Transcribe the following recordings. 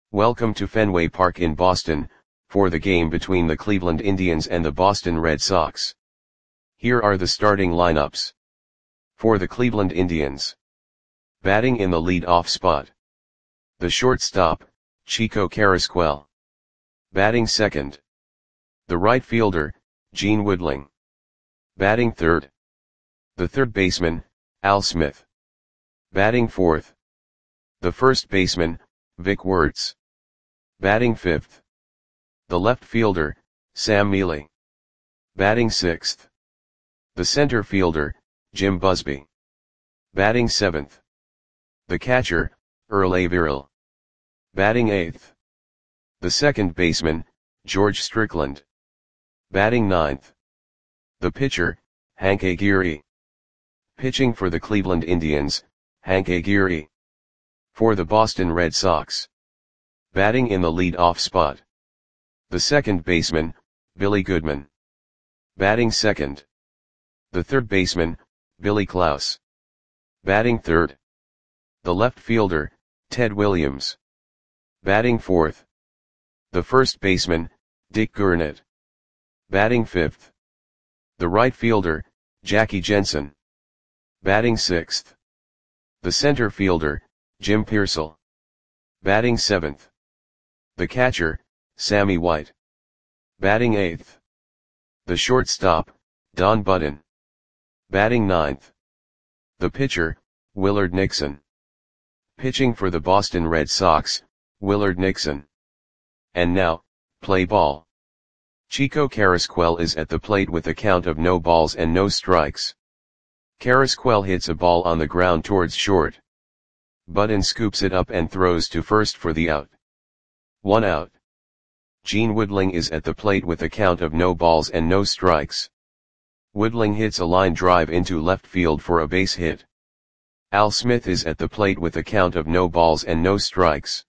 Welcome to Fenway Park in Boston, for the game between the Cleveland Indians and the Boston Red Sox. Here are the starting lineups. For the Cleveland Indians. Batting in the lead-off spot. The shortstop, Chico Carrasquel. Batting second. The right fielder, Gene Woodling. Batting third. The third baseman, Al Smith. Batting fourth. The first baseman, Vic Wertz. Batting fifth. The left fielder, Sam Mele. Batting sixth. The center fielder, Jim Busby. Batting seventh. The catcher, Earl Averill. Batting eighth. The second baseman, George Strickland. Batting ninth. The pitcher, Hank Aguirre. Pitching for the Cleveland Indians, Hank Aguirre. For the Boston Red Sox. Batting in the lead-off spot. The second baseman, Billy Goodman. Batting second. The third baseman, Billy Klaus. Batting third. The left fielder, Ted Williams. Batting fourth. The first baseman, Dick Gurnett. Batting fifth. The right fielder, Jackie Jensen. Batting sixth. The center fielder, Jim Piersall. Batting seventh. The catcher, Sammy White. Batting eighth. The shortstop, Don Budden. Batting ninth. The pitcher, Willard Nixon. Pitching for the Boston Red Sox, Willard Nixon. And now, play ball. Chico Carrasquel is at the plate with a count of no balls and no strikes. Carrasquel hits a ball on the ground towards short. Budden scoops it up and throws to first for the out. 1 out. Gene Woodling is at the plate with a count of no balls and no strikes. Woodling hits a line drive into left field for a base hit. Al Smith is at the plate with a count of no balls and no strikes.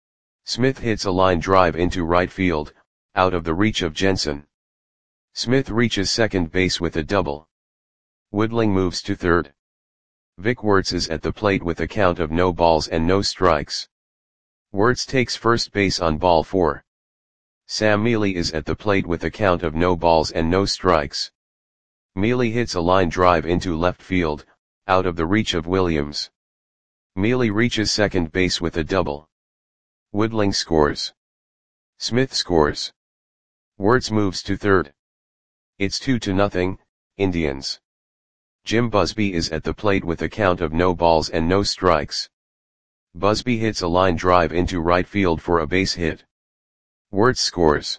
Smith hits a line drive into right field, out of the reach of Jensen. Smith reaches second base with a double. Woodling moves to third. Vic Wertz is at the plate with a count of no balls and no strikes. Wertz takes first base on ball 4. Sam Mele is at the plate with a count of no balls and no strikes. Mele hits a line drive into left field, out of the reach of Williams. Mele reaches second base with a double. Woodling scores. Smith scores. Wertz moves to third. It's 2-0, Indians. Jim Busby is at the plate with a count of no balls and no strikes. Busby hits a line drive into right field for a base hit. Wertz scores.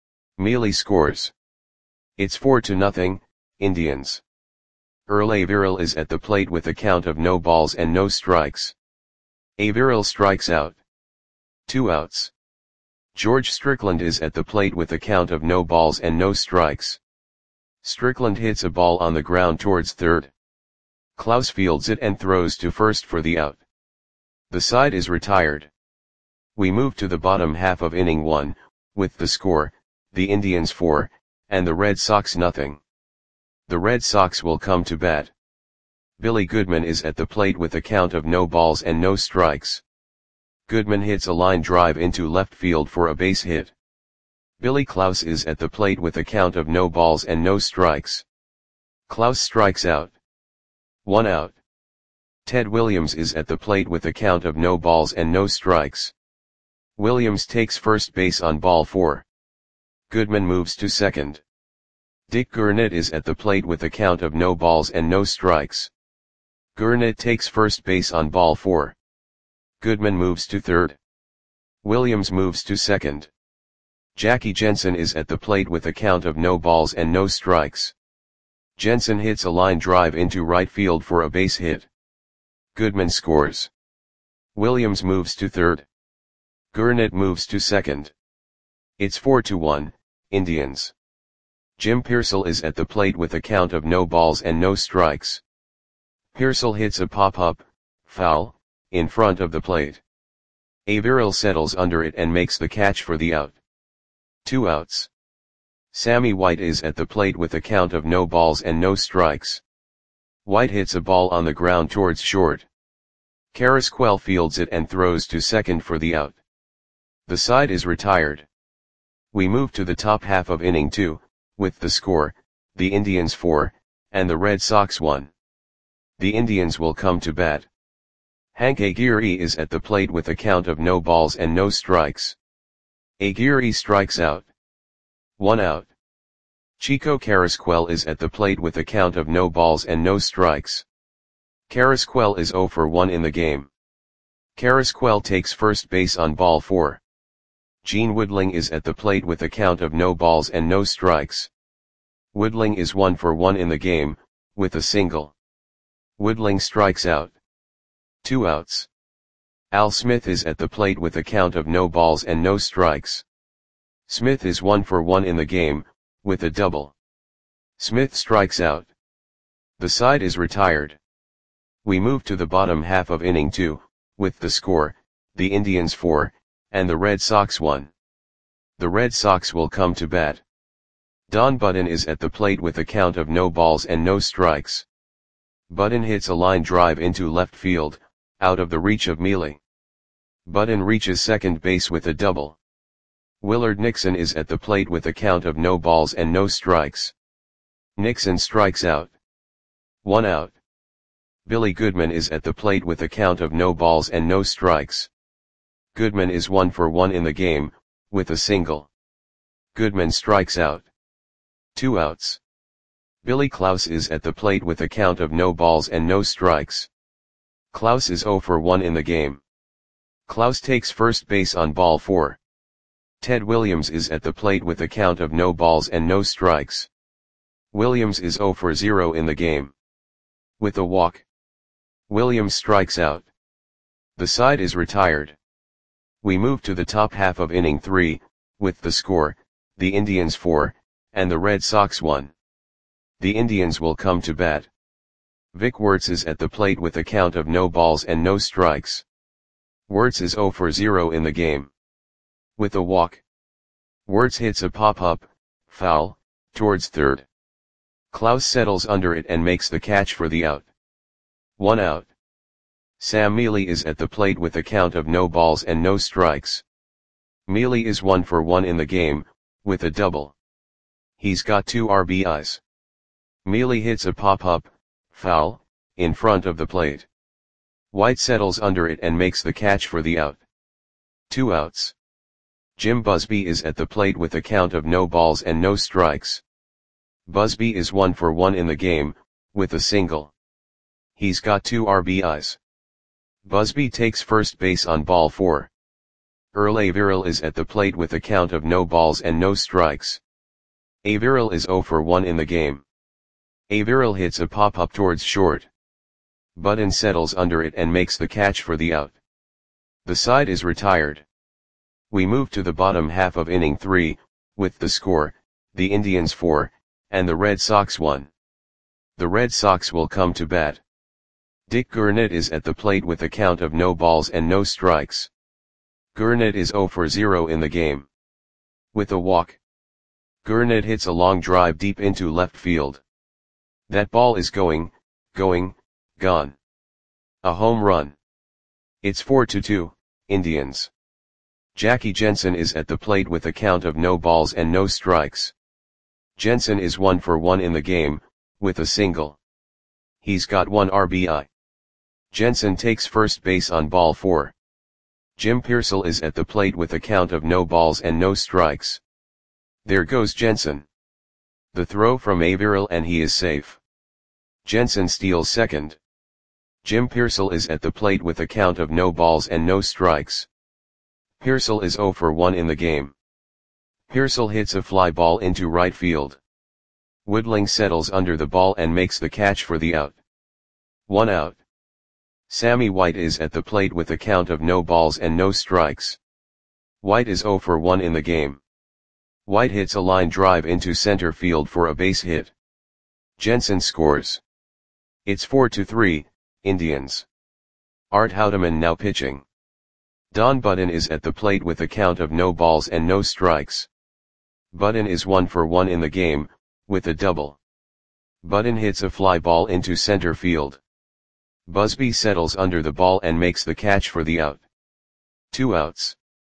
Mele scores. It's 4-0, Indians. Earl Averill is at the plate with a count of no balls and no strikes. Averill strikes out. 2 outs. George Strickland is at the plate with a count of no balls and no strikes. Strickland hits a ball on the ground towards third. Klaus fields it and throws to first for the out. The side is retired. We move to the bottom half of inning 1, with the score, the Indians 4, and the Red Sox 0. The Red Sox will come to bat. Billy Goodman is at the plate with a count of no balls and no strikes. Goodman hits a line drive into left field for a base hit. Billy Klaus is at the plate with a count of no balls and no strikes. Klaus strikes out. 1 out. Ted Williams is at the plate with a count of no balls and no strikes. Williams takes first base on ball 4. Goodman moves to second. Dick Gurnett is at the plate with a count of no balls and no strikes. Gurnett takes first base on ball 4. Goodman moves to third. Williams moves to second. Jackie Jensen is at the plate with a count of no balls and no strikes. Jensen hits a line drive into right field for a base hit. Goodman scores. Williams moves to third. Gurnett moves to second. It's 4-1, Indians. Jim Piersall is at the plate with a count of no balls and no strikes. Piersall hits a pop-up, foul, in front of the plate. Averill settles under it and makes the catch for the out. 2 outs. Sammy White is at the plate with a count of no balls and no strikes. White hits a ball on the ground towards short. Carrasquel fields it and throws to second for the out. The side is retired. We move to the top half of inning 2, with the score, the Indians 4, and the Red Sox 1. The Indians will come to bat. Hank Aguirre is at the plate with a count of no balls and no strikes. Aguirre strikes out. 1 out. Chico Carrasquel is at the plate with a count of no balls and no strikes. Carrasquel is 0 for 1 in the game. Carrasquel takes first base on ball 4. Gene Woodling is at the plate with a count of no balls and no strikes. Woodling is 1 for 1 in the game, with a single. Woodling strikes out. 2 outs. Al Smith is at the plate with a count of no balls and no strikes. Smith is 1 for 1 in the game, with a double. Smith strikes out. The side is retired. We move to the bottom half of inning 2, with the score, the Indians 4, and the Red Sox 1. The Red Sox will come to bat. Don Button is at the plate with a count of no balls and no strikes. Button hits a line drive into left field, out of the reach of Mealy. Button reaches second base with a double. Willard Nixon is at the plate with a count of no balls and no strikes. Nixon strikes out. 1 out. Billy Goodman is at the plate with a count of no balls and no strikes. Goodman is 1 for 1 in the game, with a single. Goodman strikes out. 2 outs. Billy Klaus is at the plate with a count of no balls and no strikes. Klaus is 0 for 1 in the game. Klaus takes first base on ball 4. Ted Williams is at the plate with a count of no balls and no strikes. Williams is 0 for 0 in the game. With a walk. Williams strikes out. The side is retired. We move to the top half of inning 3, with the score, the Indians 4, and the Red Sox 1. The Indians will come to bat. Vic Wertz is at the plate with a count of no balls and no strikes. Wertz is 0 for 0 in the game. With a walk. Wertz hits a pop-up, foul, towards third. Klaus settles under it and makes the catch for the out. 1 out. Sam Mealy is at the plate with a count of no balls and no strikes. Mealy is 1 for 1 in the game, with a double. He's got 2 RBIs. Mealy hits a pop-up, foul, in front of the plate. White settles under it and makes the catch for the out. 2 outs. Jim Busby is at the plate with a count of no balls and no strikes. Busby is 1 for 1 in the game, with a single. He's got 2 RBIs. Busby takes first base on ball 4. Earl Averill is at the plate with a count of no balls and no strikes. Averill is 0 for 1 in the game. Averill hits a pop-up towards short. Button settles under it and makes the catch for the out. The side is retired. We move to the bottom half of inning 3, with the score, the Indians 4, and the Red Sox 1. The Red Sox will come to bat. Dick Gurnett is at the plate with a count of no balls and no strikes. Gurnett is 0 for 0 in the game. With a walk. Gurnett hits a long drive deep into left field. That ball is gone. A home run. It's 4-2, Indians. Jackie Jensen is at the plate with a count of no balls and no strikes. Jensen is 1 for 1 in the game, with a single. He's got 1 RBI. Jensen takes first base on ball 4. Jim Piersall is at the plate with a count of no balls and no strikes. There goes Jensen. The throw from Averill and he is safe. Jensen steals second. Jim Piersall is at the plate with a count of no balls and no strikes. Piersall is 0 for 1 in the game. Piersall hits a fly ball into right field. Woodling settles under the ball and makes the catch for the out. 1 out. Sammy White is at the plate with a count of no balls and no strikes. White is 0 for 1 in the game. White hits a line drive into center field for a base hit. Jensen scores. It's 4-3, Indians. Art Houdeman now pitching. Don Button is at the plate with a count of no balls and no strikes. Button is 1 for 1 in the game, with a double. Button hits a fly ball into center field. Busby settles under the ball and makes the catch for the out. 2 outs.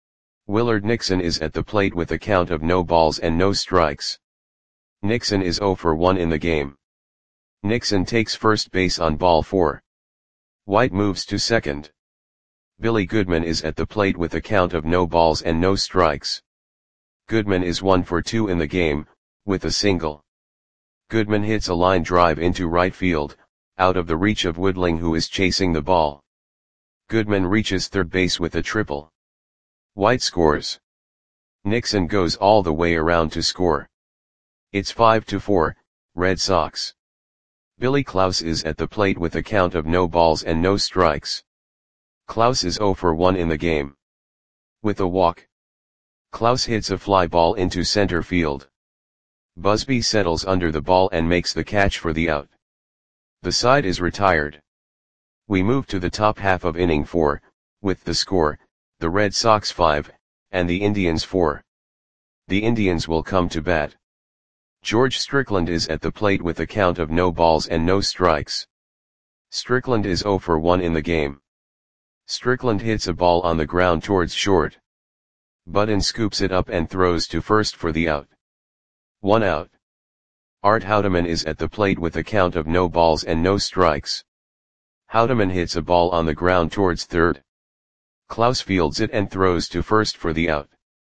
Willard Nixon is at the plate with a count of no balls and no strikes. Nixon is 0 for 1 in the game. Nixon takes first base on ball 4. White moves to second. Billy Goodman is at the plate with a count of no balls and no strikes. Goodman is 1 for 2 in the game, with a single. Goodman hits a line drive into right field, out of the reach of Woodling, who is chasing the ball. Goodman reaches third base with a triple. White scores. Nixon goes all the way around to score. It's 5-4, Red Sox. Billy Klaus is at the plate with a count of no balls and no strikes. Klaus is 0 for 1 in the game. With a walk. Klaus hits a fly ball into center field. Busby settles under the ball and makes the catch for the out. The side is retired. We move to the top half of inning 4, with the score, the Red Sox 5, and the Indians 4. The Indians will come to bat. George Strickland is at the plate with a count of no balls and no strikes. Strickland is 0 for 1 in the game. Strickland hits a ball on the ground towards short. Button scoops it up and throws to first for the out. 1 out. Art Houdeman is at the plate with a count of no balls and no strikes. Houdeman hits a ball on the ground towards third. Klaus fields it and throws to first for the out.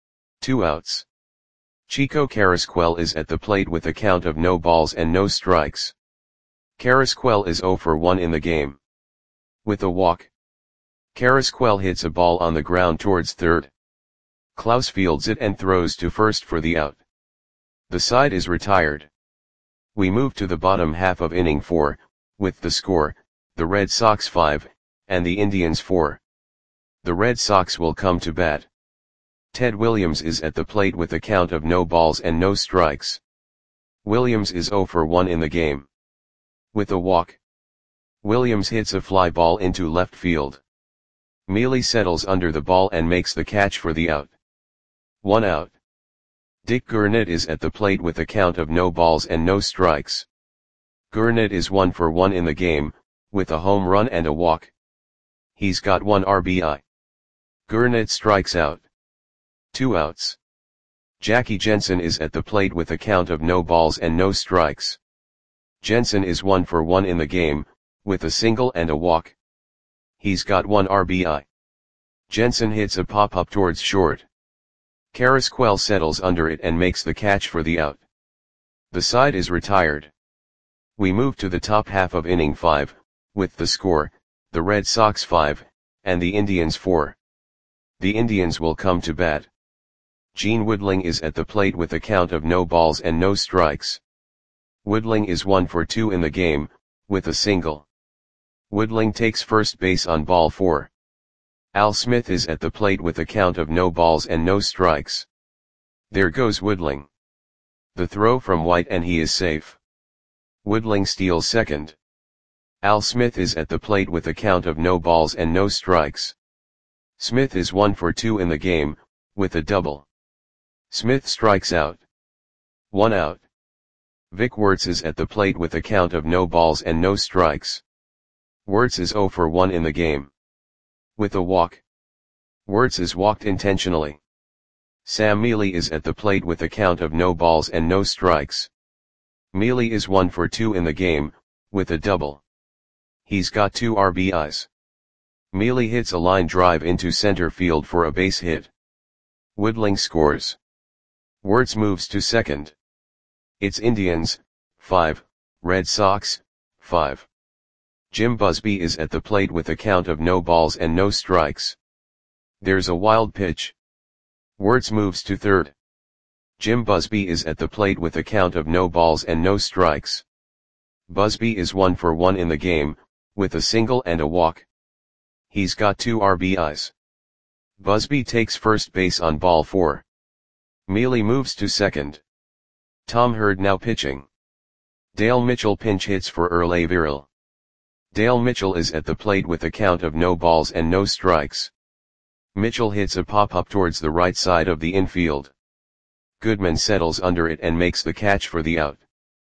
2 outs. Chico Carrasquel is at the plate with a count of no balls and no strikes. Carrasquel is 0 for 1 in the game. With a walk. Carrasquel hits a ball on the ground towards third. Klaus fields it and throws to first for the out. The side is retired. We move to the bottom half of inning 4, with the score, the Red Sox 5, and the Indians 4. The Red Sox will come to bat. Ted Williams is at the plate with a count of no balls and no strikes. Williams is 0 for 1 in the game. With a walk. Williams hits a fly ball into left field. Mealy settles under the ball and makes the catch for the out. 1 out. Dick Gurnett is at the plate with a count of no balls and no strikes. Gurnett is 1 for 1 in the game, with a home run and a walk. He's got 1 RBI. Gurnett strikes out. 2 outs. Jackie Jensen is at the plate with a count of no balls and no strikes. Jensen is 1 for 1 in the game, with a single and a walk. He's got 1 RBI. Jensen hits a pop-up towards short. Carrasquel settles under it and makes the catch for the out. The side is retired. We move to the top half of inning 5, with the score, the Red Sox 5, and the Indians 4. The Indians will come to bat. Gene Woodling is at the plate with a count of no balls and no strikes. Woodling is 1 for 2 in the game, with a single. Woodling takes first base on ball 4. Al Smith is at the plate with a count of no balls and no strikes. There goes Woodling. The throw from White and he is safe. Woodling steals second. Al Smith is at the plate with a count of no balls and no strikes. Smith is 1 for 2 in the game, with a double. Smith strikes out. 1 out. Vic Wertz is at the plate with a count of no balls and no strikes. Wertz is 0 for 1 in the game. With a walk. Wertz is walked intentionally. Sam Mealy is at the plate with a count of no balls and no strikes. Mealy is 1 for 2 in the game, with a double. He's got 2 RBIs. Mealy hits a line drive into center field for a base hit. Woodling scores. Wertz moves to second. It's Indians, 5, Red Sox, 5. Jim Busby is at the plate with a count of no balls and no strikes. There's a wild pitch. Wertz moves to third. Jim Busby is at the plate with a count of no balls and no strikes. Busby is 1 for 1 in the game, with a single and a walk. He's got 2 RBIs. Busby takes first base on ball 4. Mealy moves to second. Tom Hurd now pitching. Dale Mitchell pinch hits for Earl Averill. Dale Mitchell is at the plate with a count of no balls and no strikes. Mitchell hits a pop-up towards the right side of the infield. Goodman settles under it and makes the catch for the out.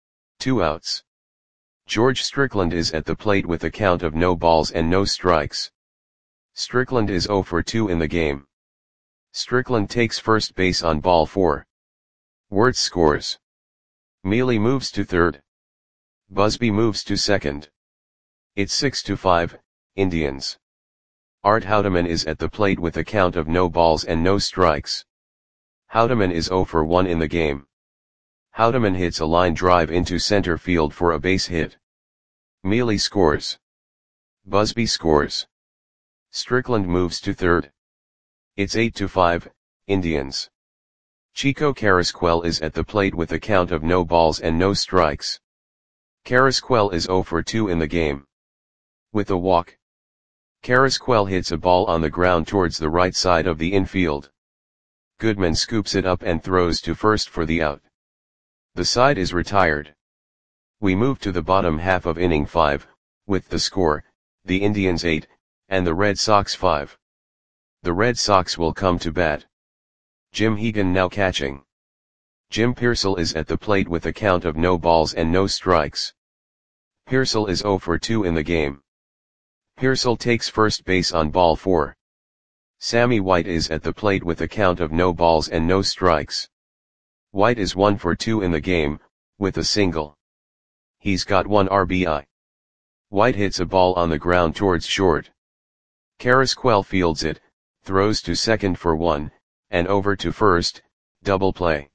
2 outs. George Strickland is at the plate with a count of no balls and no strikes. Strickland is 0 for 2 in the game. Strickland takes first base on ball 4. Wertz scores. Mealy moves to third. Busby moves to second. It's 6-5, Indians. Art Houdeman is at the plate with a count of no balls and no strikes. Houdeman is 0 for 1 in the game. Houdeman hits a line drive into center field for a base hit. Mealy scores. Busby scores. Strickland moves to third. It's 8-5, Indians. Chico Carrasquel is at the plate with a count of no balls and no strikes. Carrasquel is 0 for 2 in the game. With a walk, Carrasquel hits a ball on the ground towards the right side of the infield. Goodman scoops it up and throws to first for the out. The side is retired. We move to the bottom half of inning 5, with the score, the Indians 8, and the Red Sox 5. The Red Sox will come to bat. Jim Hegan now catching. Jim Piersall is at the plate with a count of no balls and no strikes. Piersall is 0 for 2 in the game. Piersall takes first base on ball 4. Sammy White is at the plate with a count of no balls and no strikes. White is 1 for 2 in the game, with a single. He's got 1 RBI. White hits a ball on the ground towards short. Carrasquel fields it, throws to second for 1, and over to first, double play.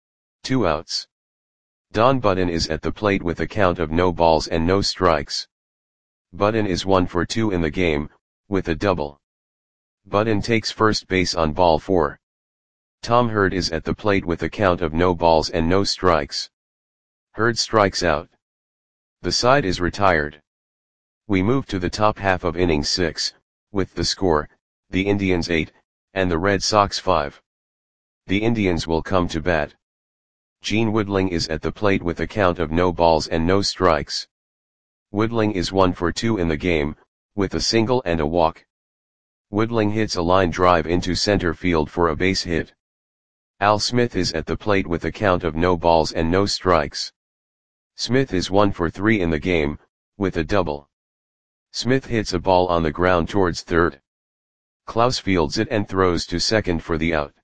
2 outs. Don Button is at the plate with a count of no balls and no strikes. Button is 1 for 2 in the game, with a double. Button takes first base on ball 4. Tom Hurd is at the plate with a count of no balls and no strikes. Hurd strikes out. The side is retired. We move to the top half of inning 6, with the score, the Indians 8, and the Red Sox 5. The Indians will come to bat. Gene Woodling is at the plate with a count of no balls and no strikes. Woodling is 1 for 2 in the game, with a single and a walk. Woodling hits a line drive into center field for a base hit. Al Smith is at the plate with a count of no balls and no strikes. Smith is 1 for 3 in the game, with a double. Smith hits a ball on the ground towards third. Klaus fields it and throws to second for the out.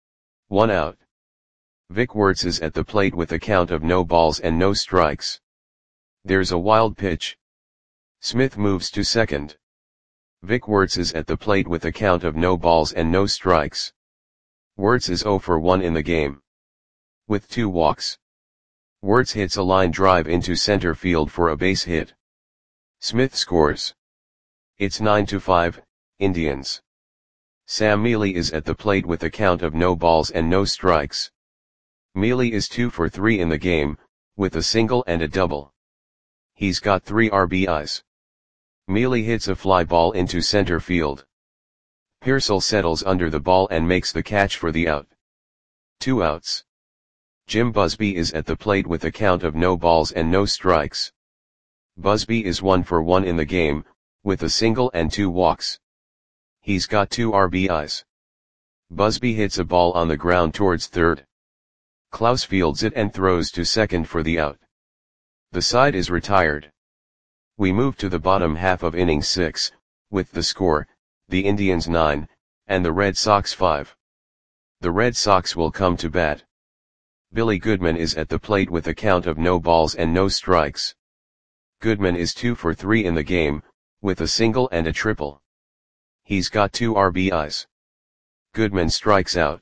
1 out. Vic Wertz is at the plate with a count of no balls and no strikes. There's a wild pitch. Smith moves to second. Vic Wertz is at the plate with a count of no balls and no strikes. Wertz is 0 for 1 in the game. With 2 walks. Wertz hits a line drive into center field for a base hit. Smith scores. It's 9-5, Indians. Sam Mealy is at the plate with a count of no balls and no strikes. Mealy is 2 for 3 in the game, with a single and a double. He's got 3 RBIs. Mealy hits a fly ball into center field. Piersall settles under the ball and makes the catch for the out. 2 outs. Jim Busby is at the plate with a count of no balls and no strikes. Busby is 1 for 1 in the game, with a single and 2 walks. He's got 2 RBIs. Busby hits a ball on the ground towards third. Klaus fields it and throws to second for the out. The side is retired. We move to the bottom half of inning 6, with the score, the Indians 9, and the Red Sox 5. The Red Sox will come to bat. Billy Goodman is at the plate with a count of no balls and no strikes. Goodman is 2 for 3 in the game, with a single and a triple. He's got 2 RBIs. Goodman strikes out.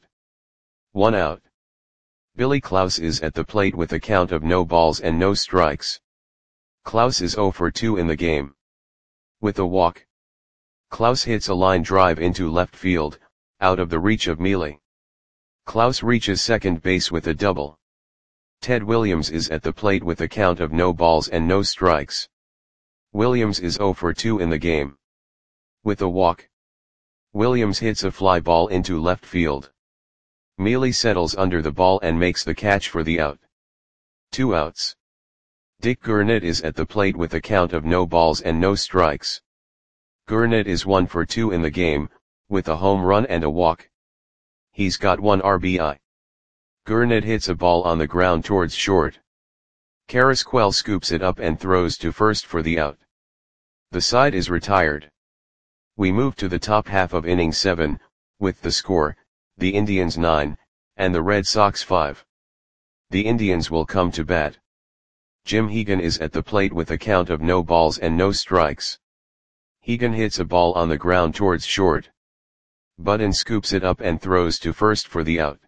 1 out. Billy Klaus is at the plate with a count of no balls and no strikes. Klaus is 0 for 2 in the game. With a walk. Klaus hits a line drive into left field, out of the reach of Mealy. Klaus reaches second base with a double. Ted Williams is at the plate with a count of no balls and no strikes. Williams is 0 for 2 in the game. With a walk. Williams hits a fly ball into left field. Mealy settles under the ball and makes the catch for the out. 2 outs. Dick Gurnett is at the plate with a count of no balls and no strikes. Gurnett is 1 for 2 in the game, with a home run and a walk. He's got 1 RBI. Gurnett hits a ball on the ground towards short. Carrasquel scoops it up and throws to first for the out. The side is retired. We move to the top half of inning 7, with the score, the Indians 9, and the Red Sox 5. The Indians will come to bat. Jim Hegan is at the plate with a count of no balls and no strikes. Hegan hits a ball on the ground towards short. Budden scoops it up and throws to first for the out.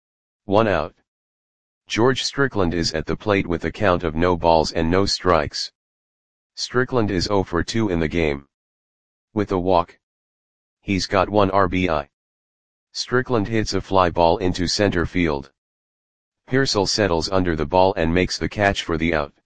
1 out. George Strickland is at the plate with a count of no balls and no strikes. Strickland is 0 for 2 in the game. With a walk. He's got 1 RBI. Strickland hits a fly ball into center field. Pearsall settles under the ball and makes the catch for the out.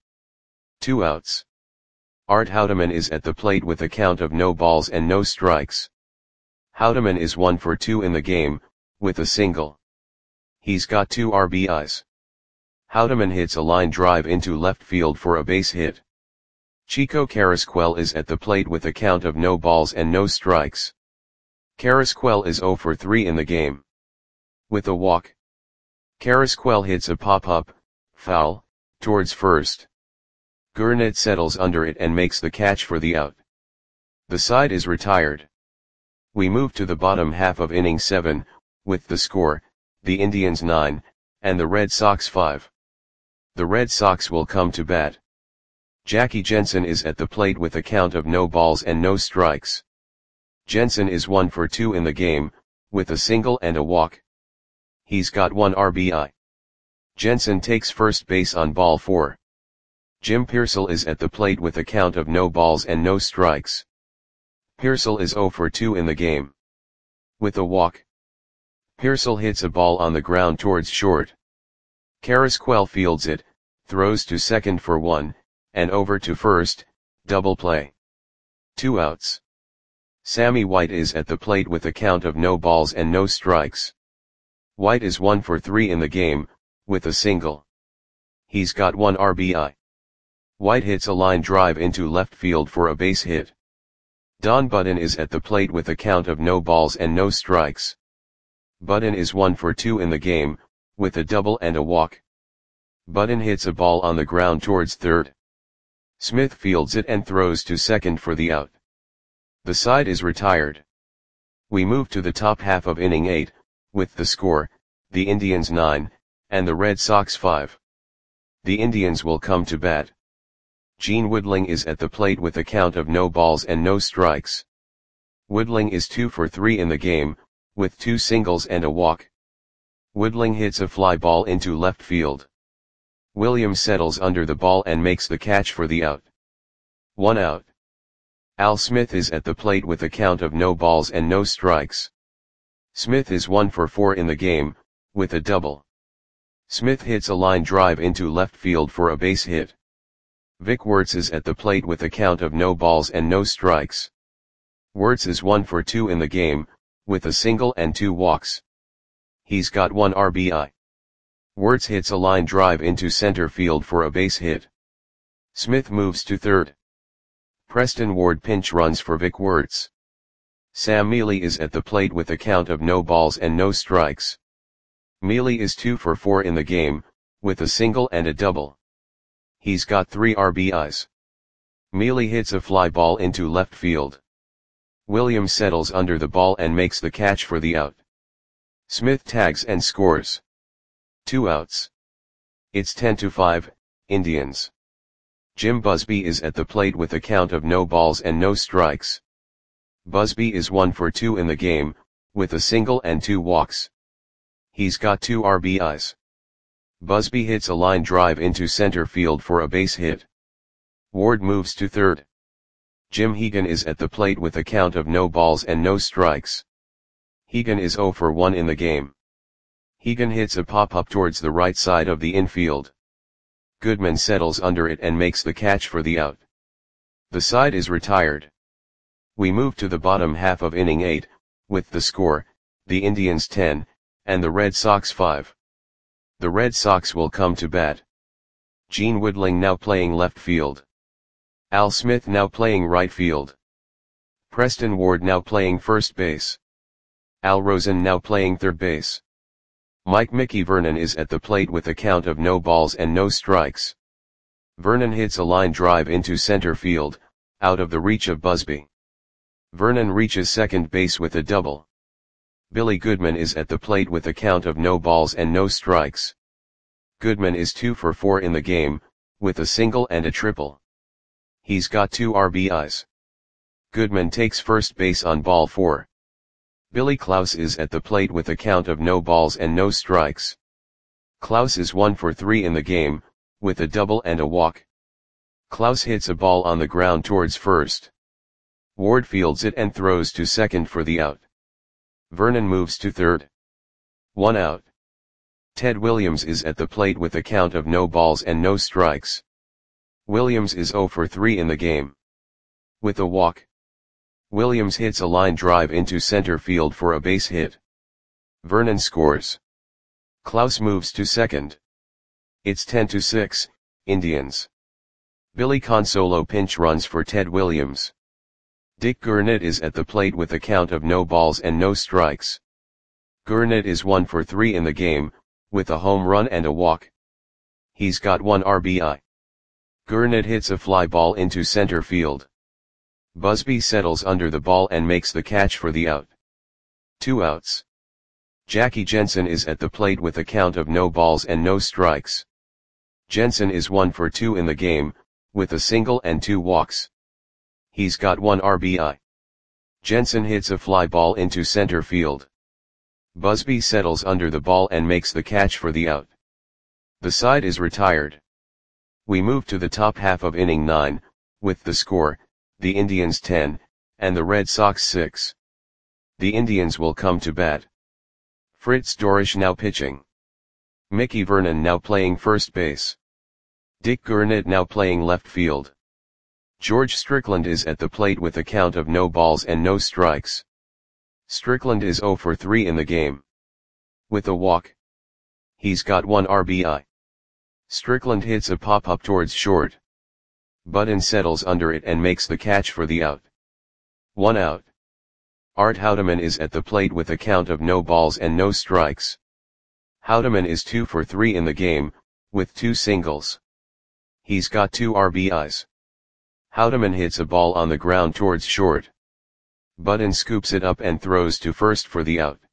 2 outs. Art Houdeman is at the plate with a count of no balls and no strikes. Houdeman is 1 for 2 in the game, with a single. He's got 2 RBIs. Houdeman hits a line drive into left field for a base hit. Chico Carrasquel is at the plate with a count of no balls and no strikes. Carrasquel is 0 for 3 in the game. With a walk. Carrasquel hits a pop-up, foul, towards first. Gurnett settles under it and makes the catch for the out. The side is retired. We move to the bottom half of inning 7, with the score, the Indians 9, and the Red Sox 5. The Red Sox will come to bat. Jackie Jensen is at the plate with a count of no balls and no strikes. Jensen is 1 for 2 in the game, with a single and a walk. He's got 1 RBI. Jensen takes first base on ball 4. Jim Pearsall is at the plate with a count of no balls and no strikes. Pearsall is 0 for 2 in the game. With a walk. Pearsall hits a ball on the ground towards short. Carrasquel fields it, throws to second for 1, and over to first, double play. 2 outs. Sammy White is at the plate with a count of no balls and no strikes. White is 1 for 3 in the game, with a single. He's got 1 RBI. White hits a line drive into left field for a base hit. Don Budden is at the plate with a count of no balls and no strikes. Budden is 1 for 2 in the game, with a double and a walk. Budden hits a ball on the ground towards third. Smith fields it and throws to second for the out. The side is retired. We move to the top half of inning 8, with the score, the Indians 9, and the Red Sox 5. The Indians will come to bat. Gene Woodling is at the plate with a count of no balls and no strikes. Woodling is 2 for 3 in the game, with 2 singles and a walk. Woodling hits a fly ball into left field. Williams settles under the ball and makes the catch for the out. 1 out. Al Smith is at the plate with a count of no balls and no strikes. Smith is 1 for 4 in the game, with a double. Smith hits a line drive into left field for a base hit. Vic Wertz is at the plate with a count of no balls and no strikes. Wertz is 1 for 2 in the game, with a single and 2 walks. He's got 1 RBI. Wertz hits a line drive into center field for a base hit. Smith moves to third. Preston Ward pinch runs for Vic Wertz. Sam Mealy is at the plate with a count of no balls and no strikes. Mealy is 2 for 4 in the game, with a single and a double. He's got 3 RBIs. Mealy hits a fly ball into left field. Williams settles under the ball and makes the catch for the out. Smith tags and scores. 2 outs. It's 10-5, Indians. Jim Busby is at the plate with a count of no balls and no strikes. Busby is 1 for 2 in the game, with a single and 2 walks. He's got 2 RBIs. Busby hits a line drive into center field for a base hit. Ward moves to third. Jim Hegan is at the plate with a count of no balls and no strikes. Hegan is 0 for 1 in the game. Hegan hits a pop-up towards the right side of the infield. Goodman settles under it and makes the catch for the out. The side is retired. We move to the bottom half of inning 8, with the score, the Indians 10, and the Red Sox 5. The Red Sox will come to bat. Gene Woodling now playing left field. Al Smith now playing right field. Preston Ward now playing first base. Al Rosen now playing third base. Mike Mickey Vernon is at the plate with a count of no balls and no strikes. Vernon hits a line drive into center field, out of the reach of Busby. Vernon reaches second base with a double. Billy Goodman is at the plate with a count of no balls and no strikes. Goodman is 2 for 4 in the game, with a single and a triple. He's got 2 RBIs. Goodman takes first base on ball 4. Billy Klaus is at the plate with a count of no balls and no strikes. Klaus is 1 for 3 in the game, with a double and a walk. Klaus hits a ball on the ground towards first. Ward fields it and throws to second for the out. Vernon moves to third. 1 out. Ted Williams is at the plate with a count of no balls and no strikes. Williams is 0 for 3 in the game. With a walk. Williams hits a line drive into center field for a base hit. Vernon scores. Klaus moves to second. It's 10-6, Indians. Billy Consolo pinch runs for Ted Williams. Dick Gurnett is at the plate with a count of no balls and no strikes. Gurnett is 1 for 3 in the game, with a home run and a walk. He's got 1 RBI. Gurnett hits a fly ball into center field. Busby settles under the ball and makes the catch for the out. 2 outs. Jackie Jensen is at the plate with a count of no balls and no strikes. Jensen is 1 for 2 in the game, with a single and 2 walks. He's got 1 RBI. Jensen hits a fly ball into center field. Busby settles under the ball and makes the catch for the out. The side is retired. We move to the top half of inning 9, with the score, the Indians 10, and the Red Sox 6. The Indians will come to bat. Fritz Dorisch now pitching. Mickey Vernon now playing first base. Dick Gurnett now playing left field. George Strickland is at the plate with a count of no balls and no strikes. Strickland is 0 for 3 in the game. With a walk. He's got 1 RBI. Strickland hits a pop-up towards short. Budden settles under it and makes the catch for the out. 1 out. Art Houdeman is at the plate with a count of no balls and no strikes. Houdeman is 2 for 3 in the game, with 2 singles. He's got 2 RBIs. Houdeman hits a ball on the ground towards short. Budden scoops it up and throws to first for the out.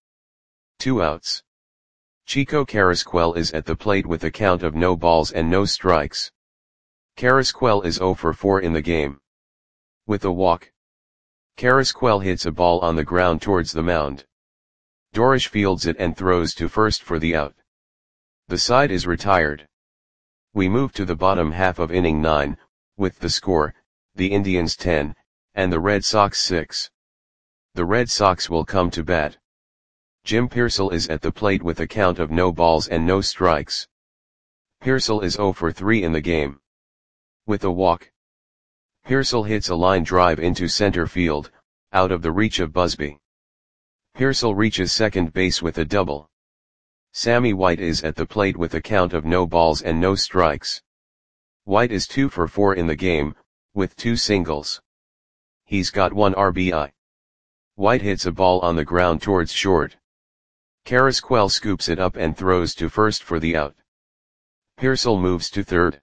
2 outs. Chico Carrasquel is at the plate with a count of no balls and no strikes. Carrasquel is 0 for 4 in the game. With a walk. Carrasquel hits a ball on the ground towards the mound. Dorisch fields it and throws to first for the out. The side is retired. We move to the bottom half of inning 9, with the score, the Indians 10, and the Red Sox 6. The Red Sox will come to bat. Jim Piersall is at the plate with a count of no balls and no strikes. Piersall is 0 for 3 in the game. With a walk. Piersall hits a line drive into center field, out of the reach of Busby. Piersall reaches second base with a double. Sammy White is at the plate with a count of no balls and no strikes. White is 2 for 4 in the game, with 2 singles. He's got 1 RBI. White hits a ball on the ground towards short. Carrasquel scoops it up and throws to first for the out. Piersall moves to third.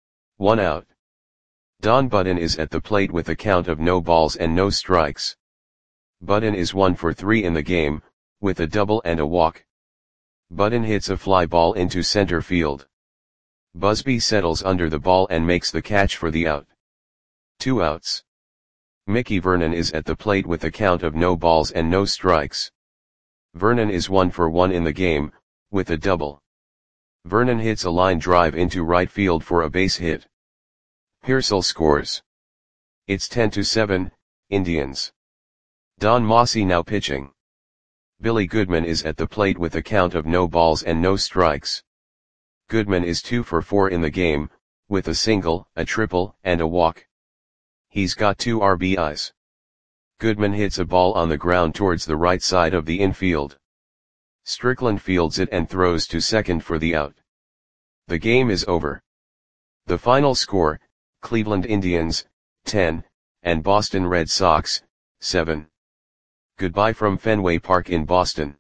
1 out. Don Budden is at the plate with a count of no balls and no strikes. Budden is 1 for 3 in the game, with a double and a walk. Budden hits a fly ball into center field. Busby settles under the ball and makes the catch for the out. 2 outs. Mickey Vernon is at the plate with a count of no balls and no strikes. Vernon is 1 for 1 in the game, with a double. Vernon hits a line drive into right field for a base hit. Piersall scores. It's 10-7, Indians. Don Mossy now pitching. Billy Goodman is at the plate with a count of no balls and no strikes. Goodman is 2 for 4 in the game, with a single, a triple, and a walk. He's got 2 RBIs. Goodman hits a ball on the ground towards the right side of the infield. Strickland fields it and throws to second for the out. The game is over. The final score, Cleveland Indians, 10, and Boston Red Sox, 7. Goodbye from Fenway Park in Boston.